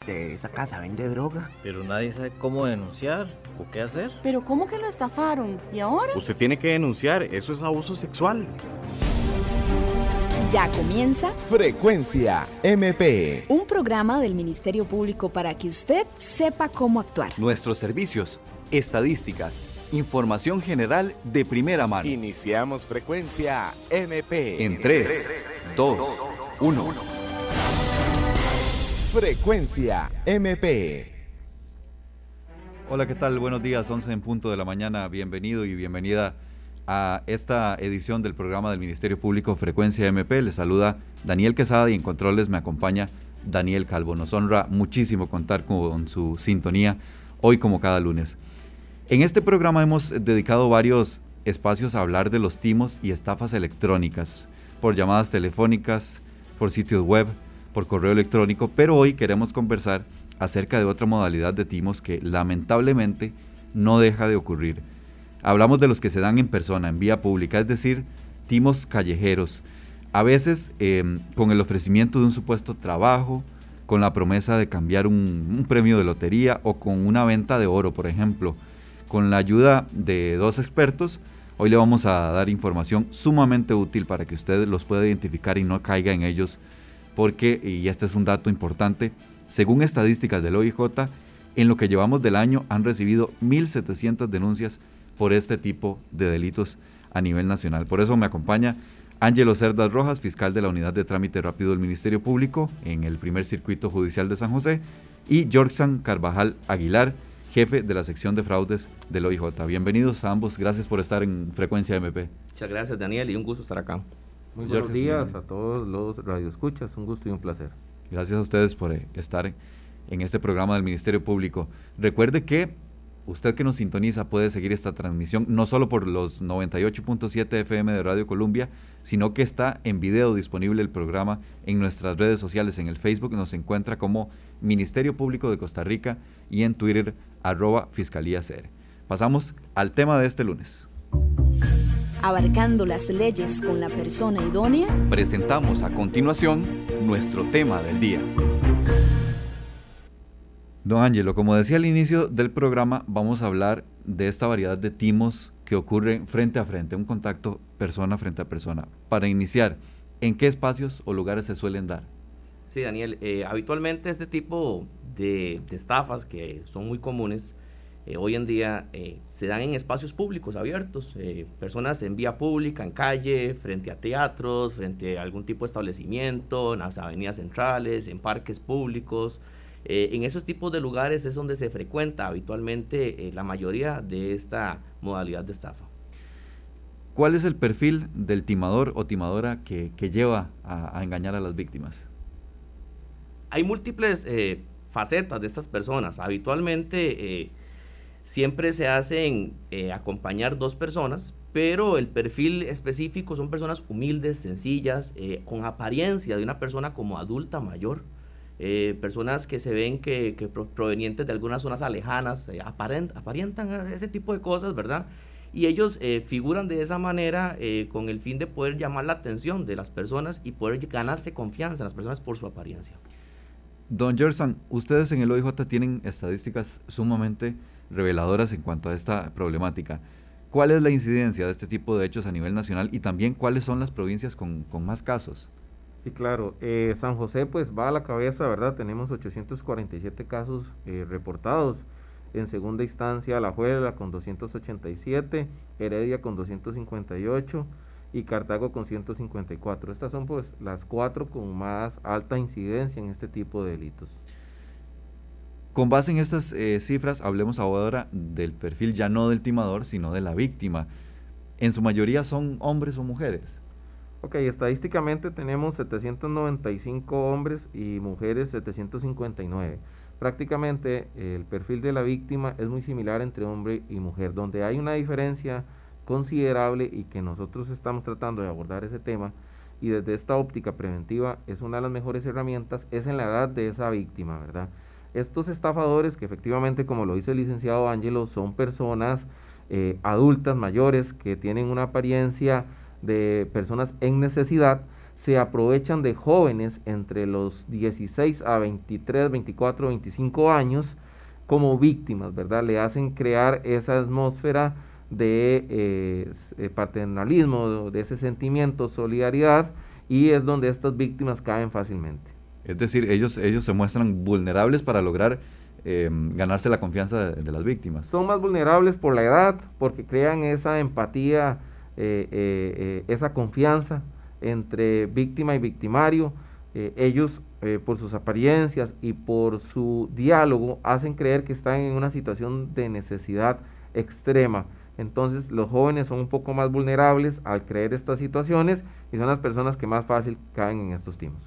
que esa casa vende droga. Pero nadie sabe cómo denunciar o qué hacer. ¿Pero cómo que lo estafaron? ¿Y ahora? Usted tiene que denunciar, eso es abuso sexual. Ya comienza Frecuencia MP. un programa del Ministerio Público para que usted sepa cómo actuar. Nuestros servicios, estadísticas, información general de primera mano. Iniciamos Frecuencia MP. En 3, 2, 1. Frecuencia MP. Hola, ¿qué tal? Buenos días, 11 en punto de la mañana. Bienvenido y bienvenida a esta edición del programa del Ministerio Público Frecuencia MP. Les saluda Daniel Quesada y en controles me acompaña Daniel Calvo. Nos honra muchísimo contar con su sintonía hoy como cada lunes. En este programa hemos dedicado varios espacios a hablar de los timos y estafas electrónicas, por llamadas telefónicas, por sitios web, por correo electrónico, pero hoy queremos conversar acerca de otra modalidad de timos que lamentablemente no deja de ocurrir. Hablamos de los que se dan en persona, en vía pública, es decir, timos callejeros, a veces con el ofrecimiento de un supuesto trabajo, con la promesa de cambiar un premio de lotería o con una venta de oro, por ejemplo. Con la ayuda de dos expertos, hoy le vamos a dar información sumamente útil para que usted los pueda identificar y no caiga en ellos, porque, y este es un dato importante, según estadísticas del OIJ, en lo que llevamos del año han recibido 1.700 denuncias por este tipo de delitos a nivel nacional. Por eso me acompaña Ángelo Cerdas Rojas, fiscal de la Unidad de Trámite Rápido del Ministerio Público en el primer circuito judicial de San José, y Jorgsan Carvajal Aguilar, jefe de la sección de fraudes del OIJ. Bienvenidos a ambos, gracias por estar en Frecuencia MP. Muchas gracias, Daniel, y un gusto estar acá. Muy buenos días a todos los radioescuchas, un gusto y un placer. Gracias a ustedes por estar en este programa del Ministerio Público. Recuerde que usted que nos sintoniza puede seguir esta transmisión no solo por los 98.7 FM de Radio Colombia, sino que está en video disponible el programa en nuestras redes sociales. En el Facebook nos encuentra como Ministerio Público de Costa Rica y en Twitter @FiscalíaCR. Pasamos al tema de este lunes. Abarcando las leyes con la persona idónea. Presentamos a continuación nuestro tema del día. Don Ángelo, como decía al inicio del programa, vamos a hablar de esta variedad de timos que ocurren frente a frente, un contacto persona frente a persona. Para iniciar, ¿en qué espacios o lugares se suelen dar? Sí, Daniel, habitualmente este tipo de estafas que son muy comunes, hoy en día se dan en espacios públicos abiertos, personas en vía pública, en calle, frente a teatros, frente a algún tipo de establecimiento, en las avenidas centrales, en parques públicos. En esos tipos de lugares es donde se frecuenta habitualmente la mayoría de esta modalidad de estafa. ¿Cuál es el perfil del timador o timadora que lleva a engañar a las víctimas? Hay múltiples facetas de estas personas. Habitualmente siempre se hacen acompañar dos personas, pero el perfil específico son personas humildes, sencillas, con apariencia de una persona como adulta mayor. Personas que se ven que provenientes de algunas zonas alejanas, aparentan ese tipo de cosas, ¿verdad? Y ellos figuran de esa manera con el fin de poder llamar la atención de las personas y poder ganarse confianza en las personas por su apariencia. Don Jorgsan, ustedes en el OIJ tienen estadísticas sumamente reveladoras en cuanto a esta problemática. ¿Cuál es la incidencia de este tipo de hechos a nivel nacional y también cuáles son las provincias con más casos? Sí, claro, San José pues va a la cabeza, ¿verdad? Tenemos 847 casos reportados. En segunda instancia, Alajuela con 287, Heredia con 258 y Cartago con 154. Estas son pues las 4 con más alta incidencia en este tipo de delitos. Con base en estas cifras, hablemos ahora del perfil ya no del timador, sino de la víctima. ¿En su mayoría son hombres o mujeres? Ok, estadísticamente tenemos 795 hombres y mujeres 759. Prácticamente el perfil de la víctima es muy similar entre hombre y mujer, donde hay una diferencia considerable y que nosotros estamos tratando de abordar ese tema y desde esta óptica preventiva es una de las mejores herramientas, es en la edad de esa víctima, ¿verdad? Estos estafadores que efectivamente, como lo dice el licenciado Ángelo, son personas adultas, mayores, que tienen una apariencia de personas en necesidad, se aprovechan de jóvenes entre los 16 a 23, 24, 25 años como víctimas, ¿verdad? Le hacen crear esa atmósfera de paternalismo, de ese sentimiento, solidaridad, y es donde estas víctimas caen fácilmente. Es decir, ellos se muestran vulnerables para lograr ganarse la confianza de las víctimas. Son más vulnerables por la edad, porque crean esa empatía, esa confianza entre víctima y victimario. Ellos, por sus apariencias y por su diálogo, hacen creer que están en una situación de necesidad extrema. Entonces los jóvenes son un poco más vulnerables al creer estas situaciones y son las personas que más fácil caen en estos timos.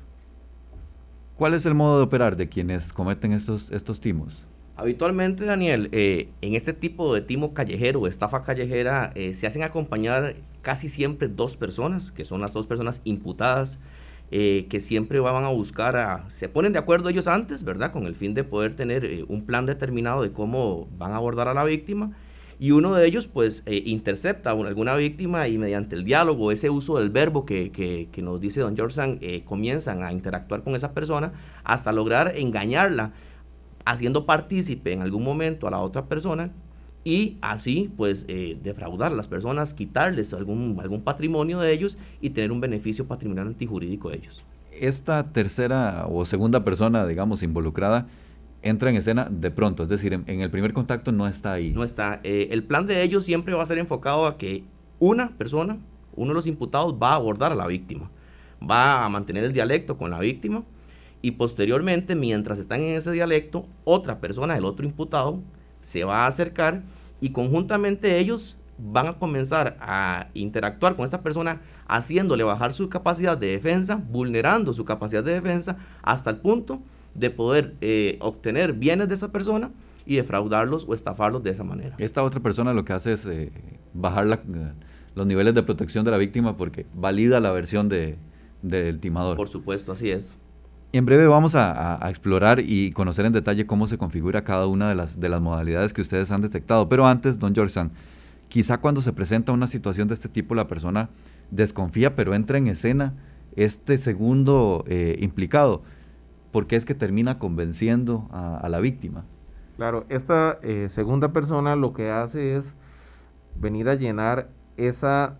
¿Cuál es el modo de operar de quienes cometen estos timos? Habitualmente, Daniel, en este tipo de timo callejero o estafa callejera se hacen acompañar casi siempre dos personas, que son las dos personas imputadas, que siempre van a buscar, se ponen de acuerdo ellos antes, ¿verdad? Con el fin de poder tener un plan determinado de cómo van a abordar a la víctima, y uno de ellos pues intercepta a alguna víctima y mediante el diálogo, ese uso del verbo que nos dice don George, comienzan a interactuar con esa persona hasta lograr engañarla, haciendo partícipe en algún momento a la otra persona, y así pues defraudar a las personas, quitarles algún patrimonio de ellos y tener un beneficio patrimonial antijurídico de ellos. Esta tercera o segunda persona, digamos, involucrada, entra en escena de pronto, es decir, en el primer contacto no está ahí. No está. El plan de ellos siempre va a ser enfocado a que una persona, uno de los imputados, va a abordar a la víctima, va a mantener el dialecto con la víctima, y posteriormente, mientras están en ese dialecto, otra persona, el otro imputado, se va a acercar y conjuntamente ellos van a comenzar a interactuar con esta persona, haciéndole bajar su capacidad de defensa, vulnerando su capacidad de defensa hasta el punto de poder obtener bienes de esa persona y defraudarlos o estafarlos de esa manera. Esta otra persona lo que hace es bajar los niveles de protección de la víctima porque valida la versión del timador. Por supuesto, así es. En breve vamos a explorar y conocer en detalle cómo se configura cada una de las modalidades que ustedes han detectado. Pero antes, don George, quizá cuando se presenta una situación de este tipo, la persona desconfía, pero entra en escena este segundo implicado. ¿Por qué es que termina convenciendo a la víctima? Claro, esta segunda persona lo que hace es venir a llenar esa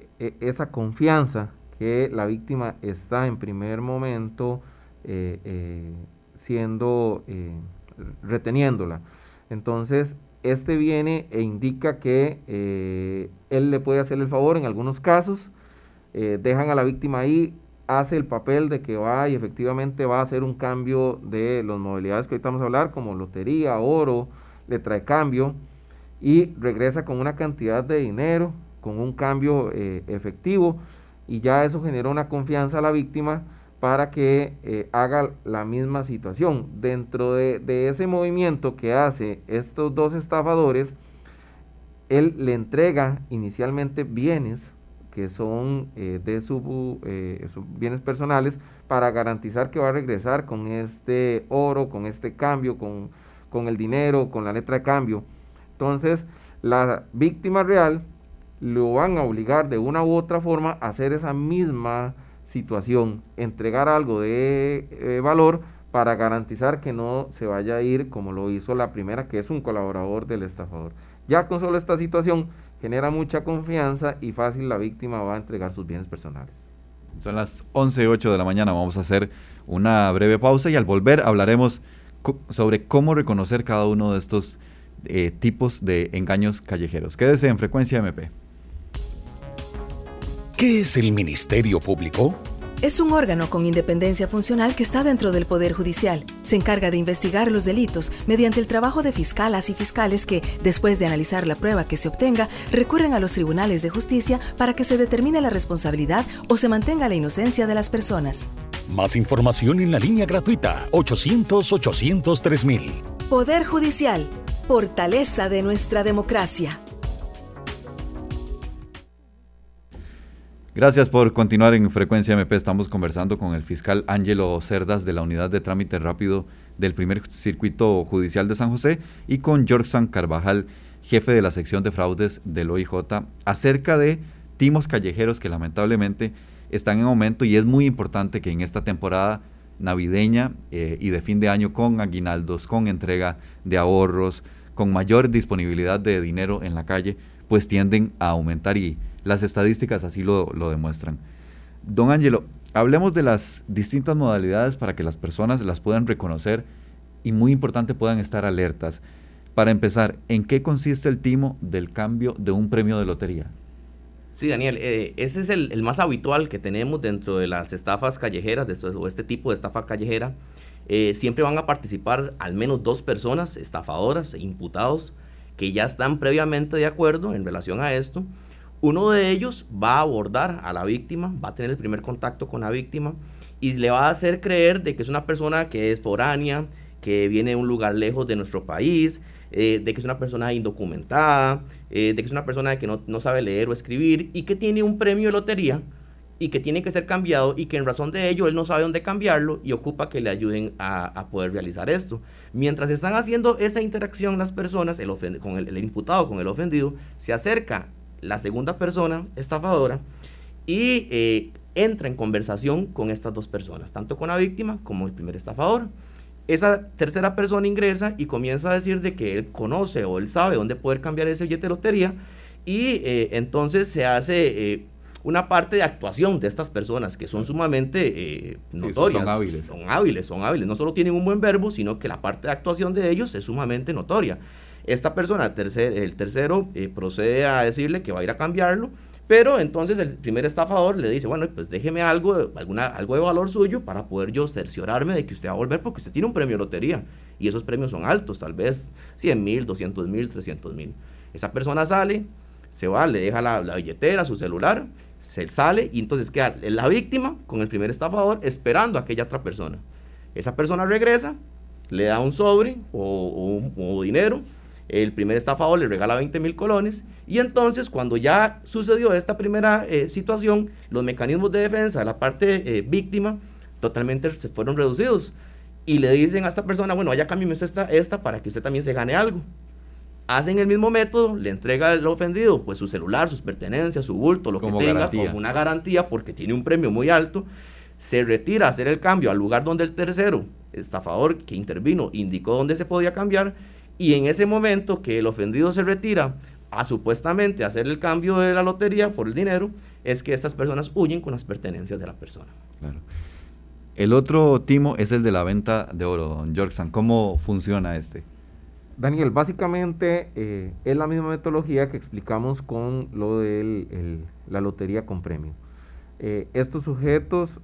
confianza que la víctima está en primer momento reteniéndola. Entonces, este viene e indica que él le puede hacer el favor en algunos casos, dejan a la víctima ahí, hace el papel de que va y efectivamente va a hacer un cambio de las modalidades que ahorita vamos a hablar, como lotería, oro, letra de cambio, y regresa con una cantidad de dinero, con un cambio efectivo, y ya eso genera una confianza a la víctima para que haga la misma situación. Dentro de ese movimiento que hace estos dos estafadores, él le entrega inicialmente bienes que son de sus bienes personales para garantizar que va a regresar con este oro, con este cambio, con el dinero, con la letra de cambio. Entonces, la víctima real lo van a obligar de una u otra forma a hacer esa misma situación, entregar algo de valor para garantizar que no se vaya a ir como lo hizo la primera, que es un colaborador del estafador. Ya con solo esta situación genera mucha confianza y fácil la víctima va a entregar sus bienes personales. Son las 11:08 de la mañana, vamos a hacer una breve pausa y al volver hablaremos sobre cómo reconocer cada uno de estos tipos de engaños callejeros. Quédese en Frecuencia MP. ¿Qué es el Ministerio Público? Es un órgano con independencia funcional que está dentro del Poder Judicial. Se encarga de investigar los delitos mediante el trabajo de fiscalas y fiscales que, después de analizar la prueba que se obtenga, recurren a los tribunales de justicia para que se determine la responsabilidad o se mantenga la inocencia de las personas. Más información en la línea gratuita 800-800-3000. Poder Judicial, fortaleza de nuestra democracia. Gracias por continuar en Frecuencia MP. Estamos conversando con el fiscal Ángelo Cerdas de la Unidad de Trámite Rápido del Primer Circuito Judicial de San José y con George Carvajal, jefe de la sección de fraudes del OIJ, acerca de timos callejeros que lamentablemente están en aumento y es muy importante que en esta temporada navideña y de fin de año, con aguinaldos, con entrega de ahorros, con mayor disponibilidad de dinero en la calle, pues tienden a aumentar y las estadísticas así lo demuestran. Don Ángelo, hablemos de las distintas modalidades para que las personas las puedan reconocer y muy importante puedan estar alertas. Para empezar, ¿en qué consiste el timo del cambio de un premio de lotería? Sí, Daniel, ese es el más habitual que tenemos dentro de las estafas callejeras, o este tipo de estafa callejera. Siempre van a participar al menos 2 personas, estafadoras, imputados, que ya están previamente de acuerdo en relación a esto. Uno de ellos va a abordar a la víctima, va a tener el primer contacto con la víctima y le va a hacer creer de que es una persona que es foránea, que viene de un lugar lejos de nuestro país, de que es una persona indocumentada, de que es una persona que no sabe leer o escribir y que tiene un premio de lotería y que tiene que ser cambiado y que en razón de ello él no sabe dónde cambiarlo y ocupa que le ayuden a poder realizar esto. Mientras están haciendo esa interacción las personas, con el imputado con el ofendido, se acerca la segunda persona estafadora y entra en conversación con estas 2 personas, tanto con la víctima como el primer estafador. Esa tercera persona ingresa y comienza a decir de que él conoce o él sabe dónde poder cambiar ese billete de lotería y entonces se hace una parte de actuación de estas personas que son sumamente notorias. Son hábiles. No solo tienen un buen verbo, sino que la parte de actuación de ellos es sumamente notoria. Esta persona, el tercero, procede a decirle que va a ir a cambiarlo, pero entonces el primer estafador le dice, bueno, pues déjeme algo de valor suyo para poder yo cerciorarme de que usted va a volver porque usted tiene un premio de lotería y esos premios son altos, tal vez 100,000, 200,000, 300,000. Esa persona sale, se va, le deja la billetera, su celular, se sale y entonces queda la víctima con el primer estafador esperando a aquella otra persona. Esa persona regresa, le da un sobre o dinero. El primer estafador le regala 20,000 colones y entonces cuando ya sucedió esta primera situación, los mecanismos de defensa de la parte víctima totalmente se fueron reducidos y le dicen a esta persona, bueno, vaya cámbiame esta para que usted también se gane algo. Hacen el mismo método, le entrega al ofendido pues su celular, sus pertenencias, su bulto, lo como que tenga, garantía. Como una garantía porque tiene un premio muy alto, se retira a hacer el cambio al lugar donde el tercero estafador que intervino indicó dónde se podía cambiar. Y en ese momento que el ofendido se retira a supuestamente hacer el cambio de la lotería por el dinero, es que estas personas huyen con las pertenencias de la persona. Claro. El otro timo es el de la venta de oro, don Jorgsan. ¿Cómo funciona este? Daniel, básicamente es la misma metodología que explicamos con lo de la lotería con premio. Estos sujetos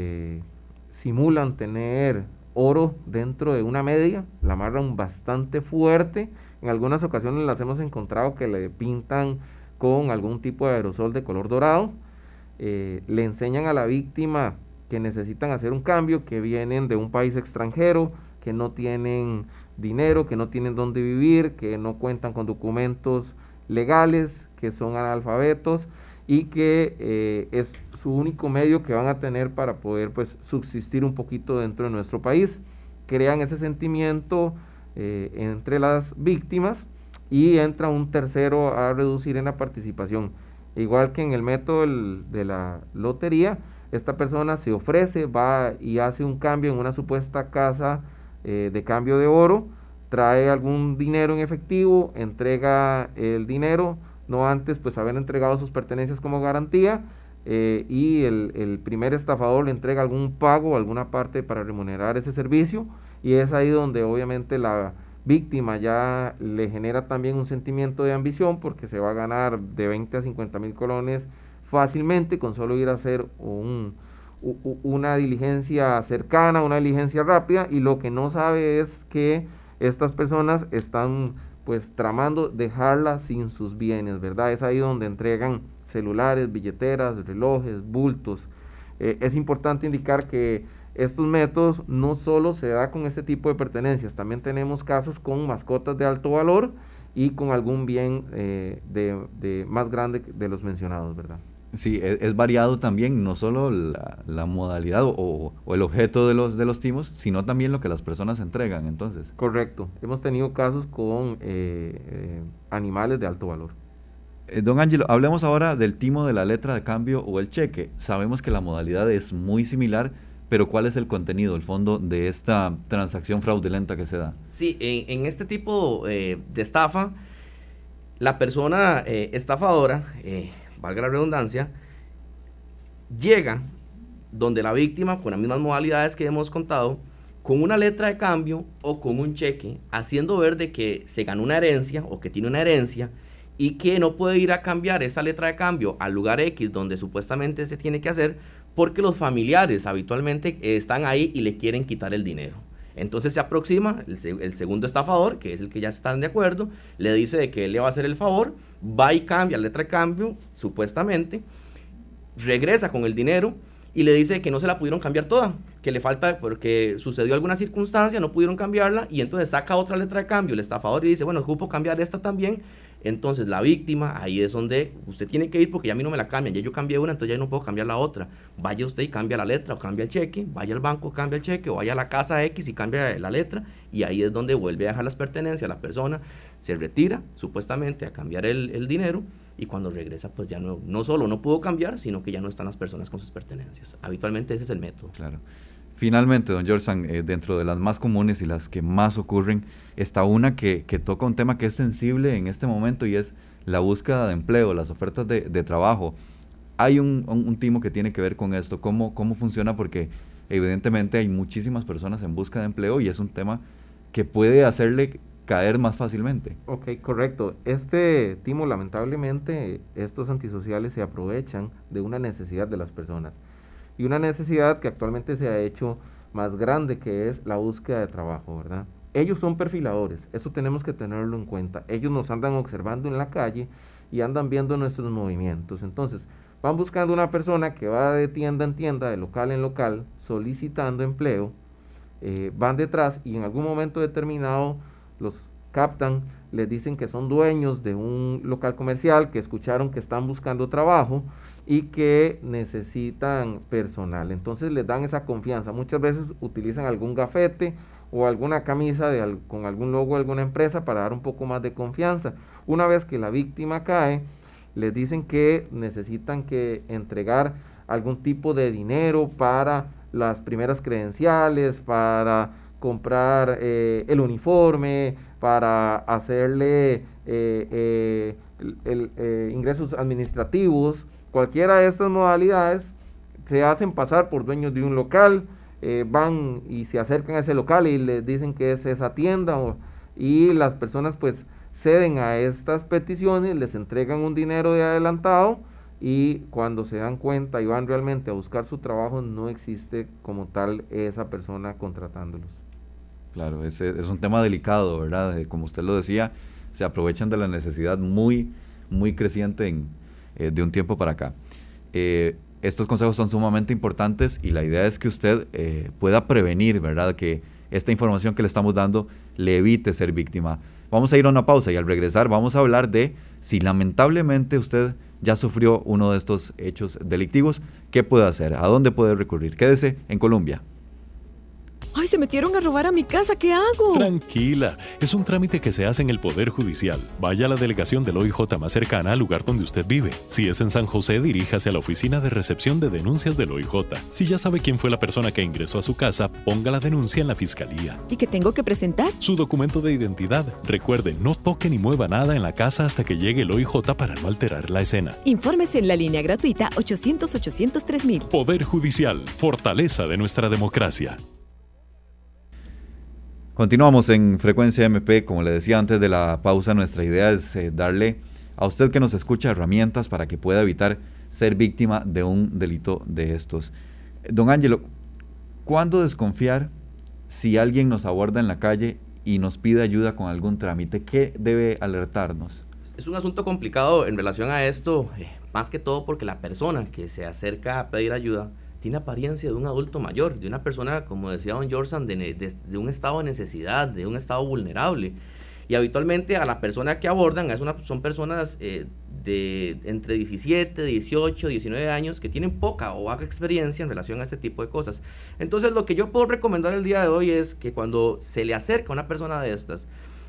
simulan tener oro dentro de una media, la amarran bastante fuerte, en algunas ocasiones las hemos encontrado que le pintan con algún tipo de aerosol de color dorado, le enseñan a la víctima que necesitan hacer un cambio, que vienen de un país extranjero, que no tienen dinero, que no tienen dónde vivir, que no cuentan con documentos legales, que son analfabetos y que es su único medio que van a tener para poder pues subsistir un poquito dentro de nuestro país. Crean ese sentimiento entre las víctimas y entra un tercero a reducir en la participación. Igual que en el método de la lotería, esta persona se ofrece, va y hace un cambio en una supuesta casa de cambio de oro, trae algún dinero en efectivo, entrega el dinero, no antes pues haber entregado sus pertenencias como garantía, y el primer estafador le entrega algún pago, alguna parte para remunerar ese servicio, y es ahí donde obviamente la víctima ya le genera también un sentimiento de ambición porque se va a ganar de 20 a 50,000 colones fácilmente con solo ir a hacer una diligencia cercana, una diligencia rápida, y lo que no sabe es que estas personas están pues tramando dejarla sin sus bienes, ¿verdad? Es ahí donde entregan celulares, billeteras, relojes, bultos. Es importante indicar que estos métodos no solo se da con este tipo de pertenencias, también tenemos casos con mascotas de alto valor y con algún bien de más grande de los mencionados, ¿verdad? Sí, es variado también, no solo la modalidad o el objeto de los timos, sino también lo que las personas entregan, entonces. Correcto, hemos tenido casos con animales de alto valor. Don Ángelo, hablemos ahora del timo de la letra de cambio o el cheque. Sabemos que la modalidad es muy similar, pero ¿cuál es el contenido, el fondo de esta transacción fraudulenta que se da? Sí, en este tipo de estafa, la persona estafadora, valga la redundancia, llega donde la víctima, con las mismas modalidades que hemos contado, con una letra de cambio o con un cheque, haciendo ver de que se ganó una herencia o que tiene una herencia y que no puede ir a cambiar esa letra de cambio al lugar X donde supuestamente se tiene que hacer porque los familiares habitualmente están ahí y le quieren quitar el dinero. Entonces se aproxima el segundo estafador, que es el que ya están de acuerdo, le dice de que él le va a hacer el favor, va y cambia la letra de cambio, supuestamente, regresa con el dinero y le dice que no se la pudieron cambiar toda, que le falta porque sucedió alguna circunstancia, no pudieron cambiarla, y entonces saca otra letra de cambio el estafador y dice, bueno, ocupo cambiar esta también. Entonces la víctima, ahí es donde usted tiene que ir porque ya a mí no me la cambian, ya yo cambié una, entonces ya no puedo cambiar la otra. Vaya usted y cambia la letra o cambia el cheque, vaya al banco, cambia el cheque, o vaya a la casa X y cambia la letra, y ahí es donde vuelve a dejar las pertenencias, la persona se retira supuestamente a cambiar el dinero, y cuando regresa pues ya no solo no pudo cambiar, sino que ya no están las personas con sus pertenencias. Habitualmente ese es el método. Claro. Finalmente, don Jorsan, dentro de las más comunes y las que más ocurren, está una que toca un tema que es sensible en este momento, y es la búsqueda de empleo, las ofertas de trabajo. Hay un timo que tiene que ver con esto, cómo funciona, porque evidentemente hay muchísimas personas en busca de empleo y es un tema que puede hacerle caer más fácilmente. Ok, correcto. Este timo, lamentablemente, estos antisociales se aprovechan de una necesidad de las personas. Y una necesidad que actualmente se ha hecho más grande, que es la búsqueda de trabajo, ¿verdad? Ellos son perfiladores, eso tenemos que tenerlo en cuenta. Ellos nos andan observando en la calle y andan viendo nuestros movimientos. Entonces, van buscando una persona que va de tienda en tienda, de local en local, solicitando empleo, van detrás y en algún momento determinado los captan, les dicen que son dueños de un local comercial, que escucharon que están buscando trabajo y que necesitan personal. Entonces les dan esa confianza. Muchas veces utilizan algún gafete o alguna camisa con algún logo de alguna empresa para dar un poco más de confianza. Una vez que la víctima cae, les dicen que necesitan que entregar algún tipo de dinero para las primeras credenciales, para comprar el uniforme, para hacerle ingresos administrativos. Cualquiera de estas modalidades se hacen pasar por dueños de un local, van y se acercan a ese local y les dicen que es esa tienda, y las personas pues ceden a estas peticiones, les entregan un dinero de adelantado, y cuando se dan cuenta y van realmente a buscar su trabajo, no existe como tal esa persona contratándolos. Claro, es un tema delicado, ¿verdad? Como usted lo decía, se aprovechan de la necesidad muy, muy creciente de un tiempo para acá. Estos consejos son sumamente importantes y la idea es que usted pueda prevenir, ¿verdad? Que esta información que le estamos dando le evite ser víctima. Vamos a ir a una pausa y al regresar vamos a hablar de si lamentablemente usted ya sufrió uno de estos hechos delictivos, ¿qué puede hacer? ¿A dónde puede recurrir? Quédese en Colombia. ¡Ay, se metieron a robar a mi casa! ¿Qué hago? Tranquila, es un trámite que se hace en el Poder Judicial. Vaya a la delegación del OIJ más cercana al lugar donde usted vive. Si es en San José, diríjase a la oficina de recepción de denuncias del OIJ. Si ya sabe quién fue la persona que ingresó a su casa, ponga la denuncia en la fiscalía. ¿Y qué tengo que presentar? Su documento de identidad. Recuerde, no toque ni mueva nada en la casa hasta que llegue el OIJ para no alterar la escena. Infórmese en la línea gratuita 800-803-000. Poder Judicial, fortaleza de nuestra democracia. Continuamos en Frecuencia MP. Como le decía antes de la pausa, nuestra idea es darle a usted que nos escucha herramientas para que pueda evitar ser víctima de un delito de estos. Don Ángelo, ¿cuándo desconfiar si alguien nos aborda en la calle y nos pide ayuda con algún trámite? ¿Qué debe alertarnos? Es un asunto complicado en relación a esto, más que todo porque la persona que se acerca a pedir ayuda tiene apariencia de un adulto mayor, de una persona, como decía don Jorsan, de un estado de necesidad, de un estado vulnerable. Y habitualmente a la persona que abordan son personas de entre 17, 18, 19 años que tienen poca o baja experiencia en relación a este tipo de cosas. Entonces lo que yo puedo recomendar el día de hoy es que cuando se le acerca a una persona de estas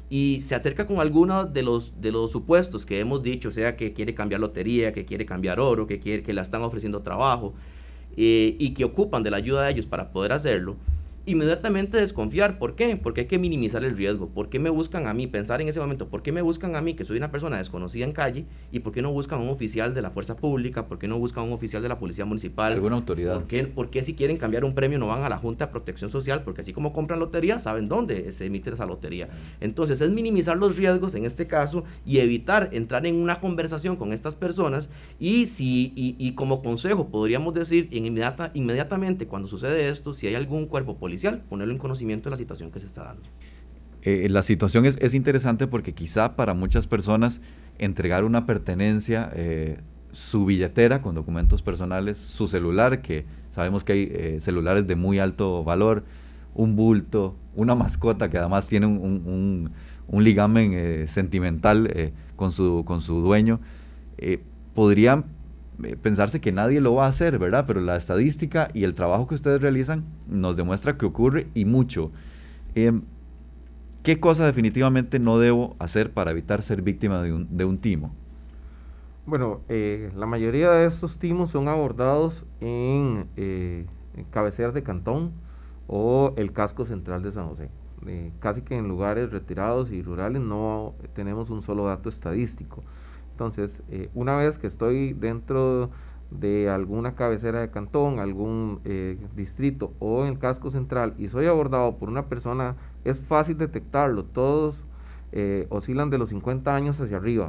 y se acerca con algunos de los supuestos que hemos dicho, sea que quiere cambiar lotería, que quiere cambiar oro, que la están ofreciendo trabajo, y que ocupan de la ayuda de ellos para poder hacerlo, inmediatamente desconfiar. ¿Por qué? Porque hay que minimizar el riesgo. ¿Por qué me buscan a mí? Pensar en ese momento, ¿por qué me buscan a mí, que soy una persona desconocida en calle? ¿Y por qué no buscan a un oficial de la fuerza pública? ¿Por qué no buscan a un oficial de la policía municipal? ¿Alguna autoridad? ¿Por qué si quieren cambiar un premio no van a la Junta de Protección Social? Porque así como compran lotería, saben dónde se emite esa lotería. Entonces es minimizar los riesgos en este caso y evitar entrar en una conversación con estas personas, y como consejo podríamos decir inmediatamente cuando sucede esto, si hay algún cuerpo policial, ponerlo en conocimiento de la situación que se está dando. La situación es interesante porque quizá para muchas personas entregar una pertenencia, su billetera con documentos personales, su celular, que sabemos que hay celulares de muy alto valor, un bulto, una mascota que además tiene un ligamen sentimental con su dueño, podrían pensarse que nadie lo va a hacer, ¿verdad? Pero la estadística y el trabajo que ustedes realizan nos demuestra que ocurre, y mucho. ¿Qué cosa definitivamente no debo hacer para evitar ser víctima de un timo? Bueno, la mayoría de estos timos son abordados en cabeceras de cantón o el casco central de San José. Casi que en lugares retirados y rurales no tenemos un solo dato estadístico. Entonces, una vez que estoy dentro de alguna cabecera de cantón, algún distrito o en el casco central y soy abordado por una persona, es fácil detectarlo. Todos oscilan de los 50 años hacia arriba,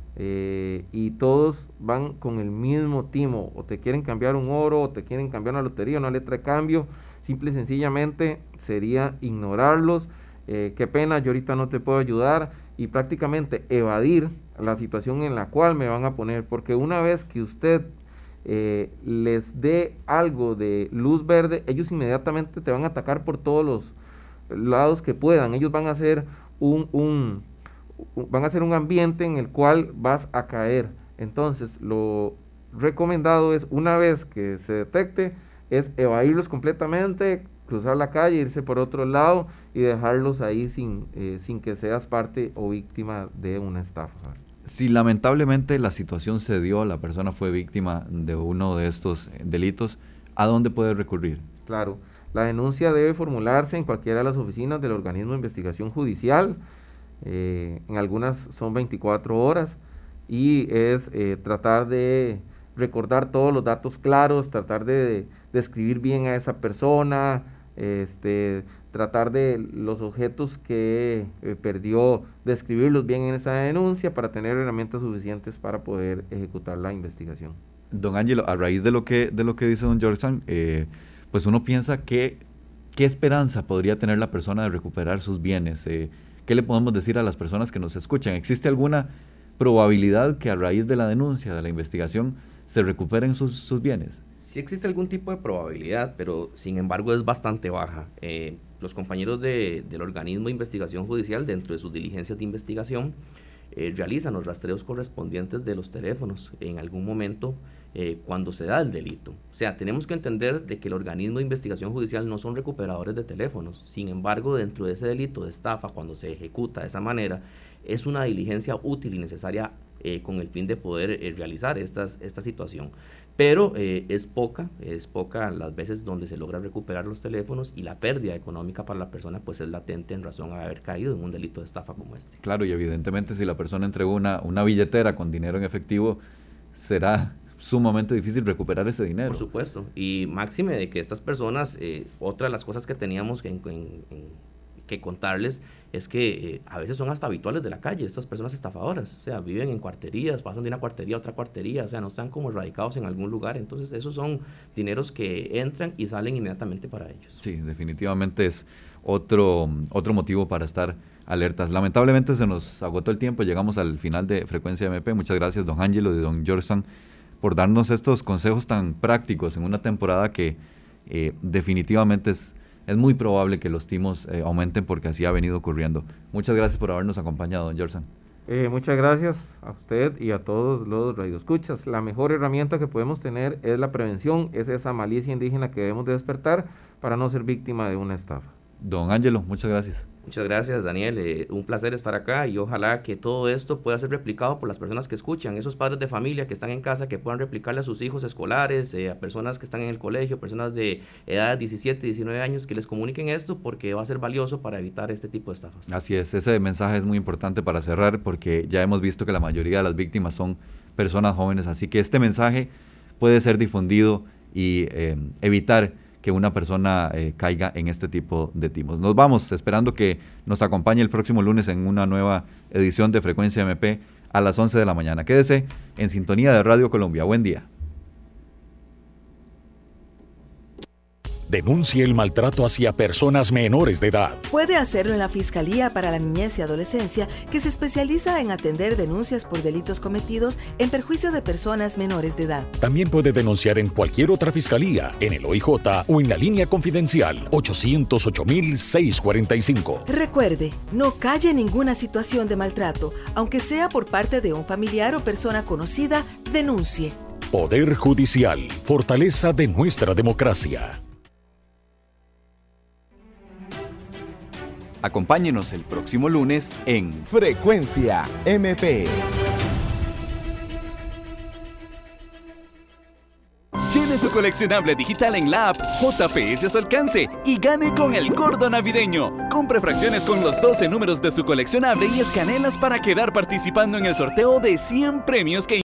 y todos van con el mismo timo: o te quieren cambiar un oro, o te quieren cambiar una lotería, una letra de cambio. Simple y sencillamente sería ignorarlos. Qué pena, yo ahorita no te puedo ayudar, y prácticamente evadir la situación en la cual me van a poner, porque una vez que usted les dé algo de luz verde, ellos inmediatamente te van a atacar por todos los lados que puedan. Ellos van a hacer un ambiente en el cual vas a caer. Entonces, lo recomendado es, una vez que se detecte, es evadirlos completamente, cruzar la calle, irse por otro lado y dejarlos ahí sin que seas parte o víctima de una estafa. Si lamentablemente la situación se dio, la persona fue víctima de uno de estos delitos, ¿a dónde puede recurrir? Claro, la denuncia debe formularse en cualquiera de las oficinas del organismo de investigación judicial. En algunas son 24 horas, y es tratar de recordar todos los datos claros, tratar de describir bien a esa persona, tratar de los objetos que perdió, describirlos bien en esa denuncia para tener herramientas suficientes para poder ejecutar la investigación. Don Ángelo, a raíz de lo que dice don Jorsan, pues uno piensa que ¿qué esperanza podría tener la persona de recuperar sus bienes? ¿Qué le podemos decir a las personas que nos escuchan? ¿Existe alguna probabilidad que a raíz de la denuncia, de la investigación, se recuperen sus bienes? Sí existe algún tipo de probabilidad, pero sin embargo es bastante baja. Los compañeros del organismo de investigación judicial, dentro de sus diligencias de investigación, realizan los rastreos correspondientes de los teléfonos en algún momento cuando se da el delito. O sea, tenemos que entender de que el organismo de investigación judicial no son recuperadores de teléfonos. Sin embargo, dentro de ese delito de estafa, cuando se ejecuta de esa manera, es una diligencia útil y necesaria con el fin de poder realizar esta situación. Pero es poca las veces donde se logra recuperar los teléfonos, y la pérdida económica para la persona pues es latente en razón a haber caído en un delito de estafa como este. Claro, y evidentemente si la persona entregó una billetera con dinero en efectivo, será sumamente difícil recuperar ese dinero. Por supuesto, y máxime de que estas personas, otra de las cosas que teníamos que contarles es que a veces son hasta habituales de la calle, estas personas estafadoras. O sea, viven en cuarterías, pasan de una cuartería a otra cuartería, o sea, no están como radicados en algún lugar. Entonces esos son dineros que entran y salen inmediatamente para ellos. Sí, definitivamente es otro motivo para estar alertas. Lamentablemente se nos agotó el tiempo, llegamos al final de Frecuencia MP. Muchas gracias, don Ángelo y don Jorsan, por darnos estos consejos tan prácticos en una temporada que definitivamente es muy probable que los timos aumenten, porque así ha venido ocurriendo. Muchas gracias por habernos acompañado, don Jorsan. Muchas gracias a usted y a todos los radioescuchas. La mejor herramienta que podemos tener es la prevención, es esa malicia indígena que debemos de despertar para no ser víctima de una estafa. Don Ángelo, muchas gracias. Muchas gracias, Daniel. Un placer estar acá y ojalá que todo esto pueda ser replicado por las personas que escuchan, esos padres de familia que están en casa, que puedan replicarle a sus hijos escolares, a personas que están en el colegio, personas de edad 17, 19 años, que les comuniquen esto porque va a ser valioso para evitar este tipo de estafas. Así es, ese mensaje es muy importante para cerrar porque ya hemos visto que la mayoría de las víctimas son personas jóvenes, así que este mensaje puede ser difundido y evitar que una persona caiga en este tipo de timos. Nos vamos esperando que nos acompañe el próximo lunes en una nueva edición de Frecuencia MP a las 11 de la mañana. Quédese en sintonía de Radio Colombia. Buen día. Denuncie el maltrato hacia personas menores de edad. Puede hacerlo en la Fiscalía para la Niñez y Adolescencia, que se especializa en atender denuncias por delitos cometidos en perjuicio de personas menores de edad. También puede denunciar en cualquier otra fiscalía, en el OIJ o en la línea confidencial 808-645. Recuerde, no calle ninguna situación de maltrato, aunque sea por parte de un familiar o persona conocida, denuncie. Poder Judicial, fortaleza de nuestra democracia. Acompáñenos el próximo lunes en Frecuencia MP. Llene su coleccionable digital en la app JPS a su alcance y gane con el gordo navideño. Compre fracciones con los 12 números de su coleccionable y escanélas para quedar participando en el sorteo de 100 premios que